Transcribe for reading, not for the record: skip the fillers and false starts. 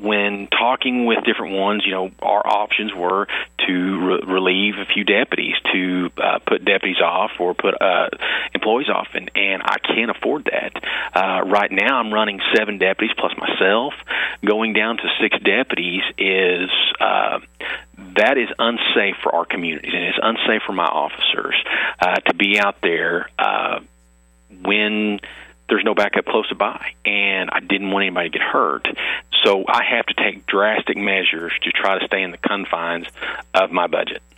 when talking with different ones, our options were to relieve a few deputies, to put deputies off or put employees off, and I can't afford that. Right now I'm running 7 deputies plus myself. Going down to 6 deputies is that is unsafe for our communities, and it's unsafe for my officers to be out there when there's no backup close by, and I didn't want anybody to get hurt. So I have to take drastic measures to try to stay in the confines of my budget.